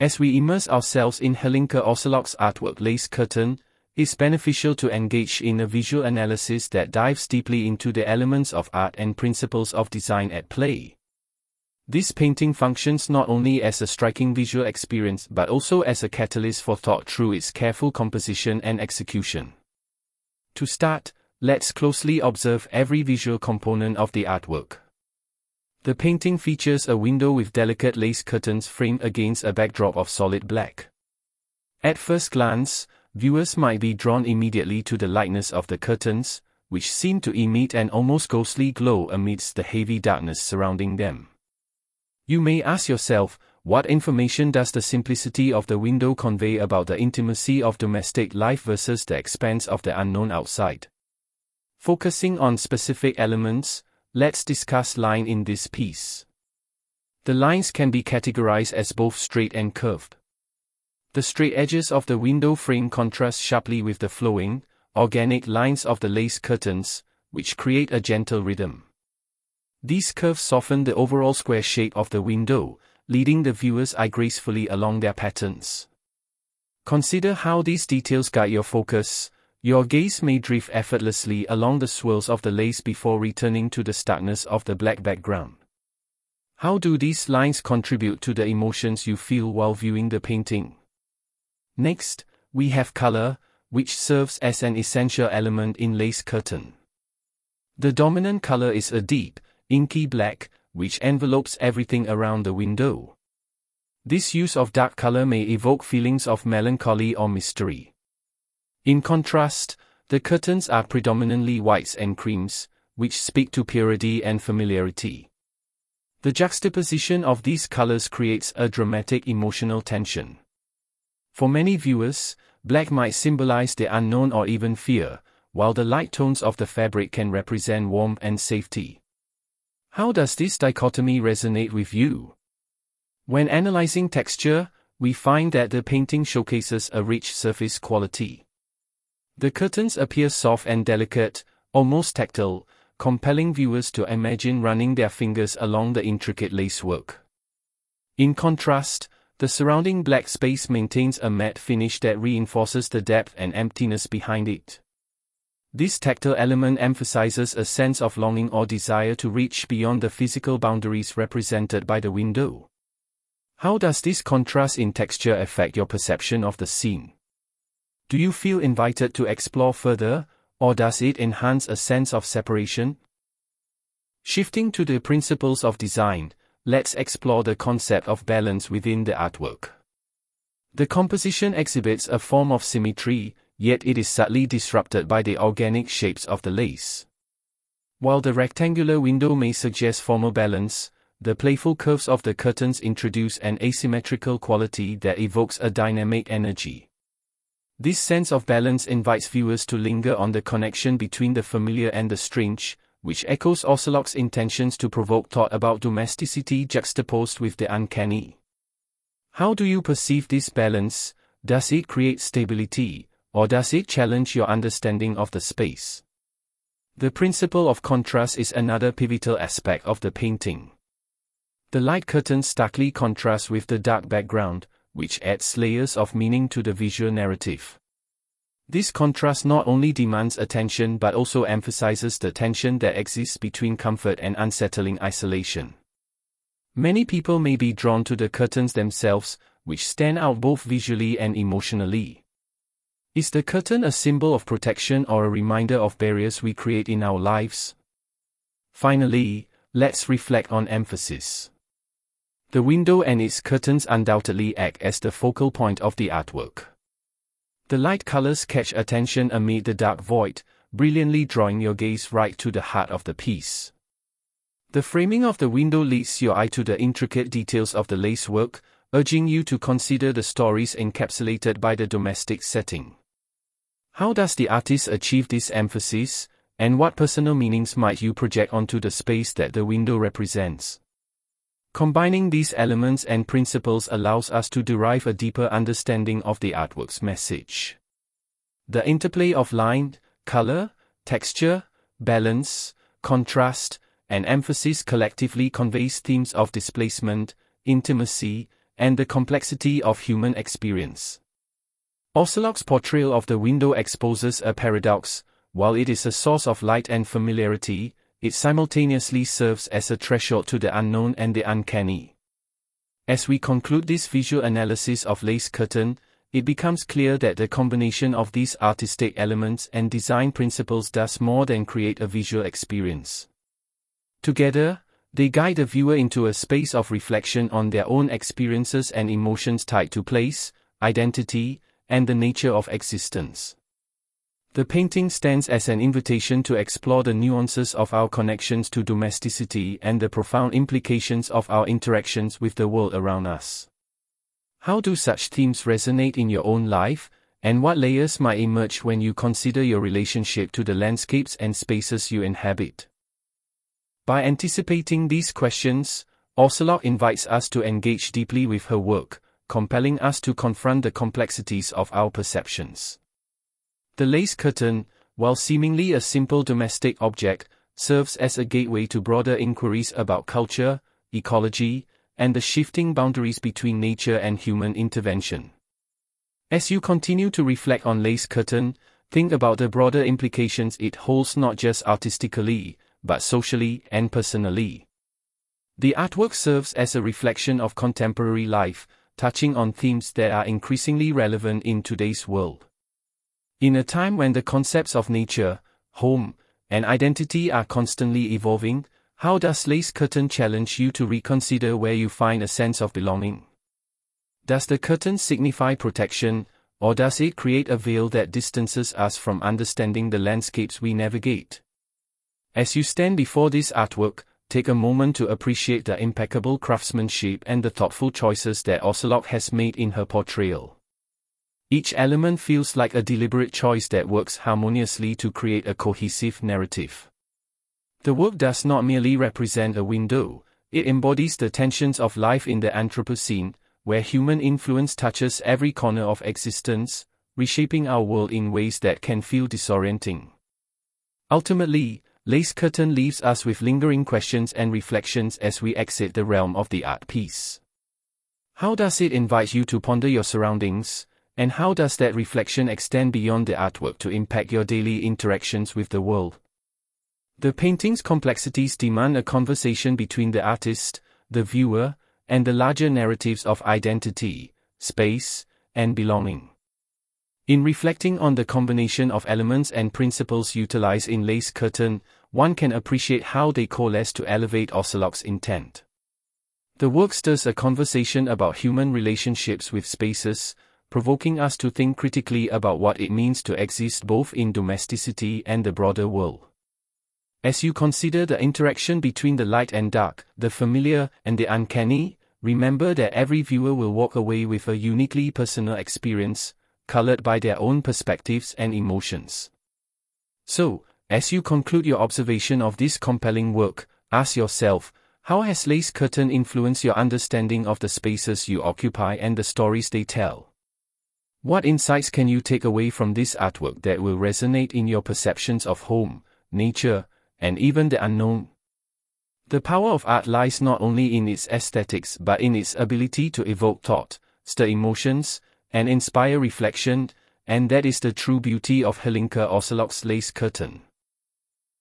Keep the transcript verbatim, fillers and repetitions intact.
As we immerse ourselves in Helinka Orsolok's artwork Lace Curtain, it's beneficial to engage in a visual analysis that dives deeply into the elements of art and principles of design at play. This painting functions not only as a striking visual experience but also as a catalyst for thought through its careful composition and execution. To start, let's closely observe every visual component of the artwork. The painting features a window with delicate lace curtains framed against a backdrop of solid black. At first glance, viewers might be drawn immediately to the lightness of the curtains, which seem to emit an almost ghostly glow amidst the heavy darkness surrounding them. You may ask yourself, what information does the simplicity of the window convey about the intimacy of domestic life versus the expanse of the unknown outside? Focusing on specific elements, let's discuss line in this piece. The lines can be categorized as both straight and curved. The straight edges of the window frame contrast sharply with the flowing, organic lines of the lace curtains, which create a gentle rhythm. These curves soften the overall square shape of the window, leading the viewer's eye gracefully along their patterns. Consider how these details guide your focus. Your gaze may drift effortlessly along the swirls of the lace before returning to the starkness of the black background. How do these lines contribute to the emotions you feel while viewing the painting? Next, we have color, which serves as an essential element in lace curtain. The dominant color is a deep, inky black, which envelopes everything around the window. This use of dark color may evoke feelings of melancholy or mystery. In contrast, the curtains are predominantly whites and creams, which speak to purity and familiarity. The juxtaposition of these colors creates a dramatic emotional tension. For many viewers, black might symbolize the unknown or even fear, while the light tones of the fabric can represent warmth and safety. How does this dichotomy resonate with you? When analyzing texture, we find that the painting showcases a rich surface quality. The curtains appear soft and delicate, almost tactile, compelling viewers to imagine running their fingers along the intricate lacework. In contrast, the surrounding black space maintains a matte finish that reinforces the depth and emptiness behind it. This tactile element emphasizes a sense of longing or desire to reach beyond the physical boundaries represented by the window. How does this contrast in texture affect your perception of the scene? Do you feel invited to explore further, or does it enhance a sense of separation? Shifting to the principles of design, let's explore the concept of balance within the artwork. The composition exhibits a form of symmetry, yet it is subtly disrupted by the organic shapes of the lace. While the rectangular window may suggest formal balance, the playful curves of the curtains introduce an asymmetrical quality that evokes a dynamic energy. This sense of balance invites viewers to linger on the connection between the familiar and the strange, which echoes Orsolok's intentions to provoke thought about domesticity juxtaposed with the uncanny. How do you perceive this balance? Does it create stability, or does it challenge your understanding of the space? The principle of contrast is another pivotal aspect of the painting. The light curtains starkly contrast with the dark background, which adds layers of meaning to the visual narrative. This contrast not only demands attention but also emphasizes the tension that exists between comfort and unsettling isolation. Many people may be drawn to the curtains themselves, which stand out both visually and emotionally. Is the curtain a symbol of protection or a reminder of barriers we create in our lives? Finally, let's reflect on emphasis. The window and its curtains undoubtedly act as the focal point of the artwork. The light colors catch attention amid the dark void, brilliantly drawing your gaze right to the heart of the piece. The framing of the window leads your eye to the intricate details of the lacework, urging you to consider the stories encapsulated by the domestic setting. How does the artist achieve this emphasis, and what personal meanings might you project onto the space that the window represents? Combining these elements and principles allows us to derive a deeper understanding of the artwork's message. The interplay of line, color, texture, balance, contrast, and emphasis collectively conveys themes of displacement, intimacy, and the complexity of human experience. Ocelot's portrayal of the window exposes a paradox. While it is a source of light and familiarity, it simultaneously serves as a threshold to the unknown and the uncanny. As we conclude this visual analysis of Lace Curtain, it becomes clear that the combination of these artistic elements and design principles does more than create a visual experience. Together, they guide the viewer into a space of reflection on their own experiences and emotions tied to place, identity, and the nature of existence. The painting stands as an invitation to explore the nuances of our connections to domesticity and the profound implications of our interactions with the world around us. How do such themes resonate in your own life, and what layers might emerge when you consider your relationship to the landscapes and spaces you inhabit? By anticipating these questions, Ocelot invites us to engage deeply with her work, compelling us to confront the complexities of our perceptions. The lace curtain, while seemingly a simple domestic object, serves as a gateway to broader inquiries about culture, ecology, and the shifting boundaries between nature and human intervention. As you continue to reflect on Lace Curtain, think about the broader implications it holds not just artistically, but socially and personally. The artwork serves as a reflection of contemporary life, touching on themes that are increasingly relevant in today's world. In a time when the concepts of nature, home, and identity are constantly evolving, how does Lace Curtain challenge you to reconsider where you find a sense of belonging? Does the curtain signify protection, or does it create a veil that distances us from understanding the landscapes we navigate? As you stand before this artwork, take a moment to appreciate the impeccable craftsmanship and the thoughtful choices that Ocelot has made in her portrayal. Each element feels like a deliberate choice that works harmoniously to create a cohesive narrative. The work does not merely represent a window, it embodies the tensions of life in the Anthropocene, where human influence touches every corner of existence, reshaping our world in ways that can feel disorienting. Ultimately, Lace Curtain leaves us with lingering questions and reflections as we exit the realm of the art piece. How does it invite you to ponder your surroundings, and how does that reflection extend beyond the artwork to impact your daily interactions with the world? The painting's complexities demand a conversation between the artist, the viewer, and the larger narratives of identity, space, and belonging. In reflecting on the combination of elements and principles utilized in Lace Curtain, one can appreciate how they coalesce to elevate Ocelot's intent. The work stirs a conversation about human relationships with spaces, provoking us to think critically about what it means to exist both in domesticity and the broader world. As you consider the interaction between the light and dark, the familiar and the uncanny, remember that every viewer will walk away with a uniquely personal experience, colored by their own perspectives and emotions. So, as you conclude your observation of this compelling work, ask yourself, how has Lace Curtain influenced your understanding of the spaces you occupy and the stories they tell? What insights can you take away from this artwork that will resonate in your perceptions of home, nature, and even the unknown? The power of art lies not only in its aesthetics but in its ability to evoke thought, stir emotions, and inspire reflection, and that is the true beauty of Helinka Ocelot's Lace Curtain.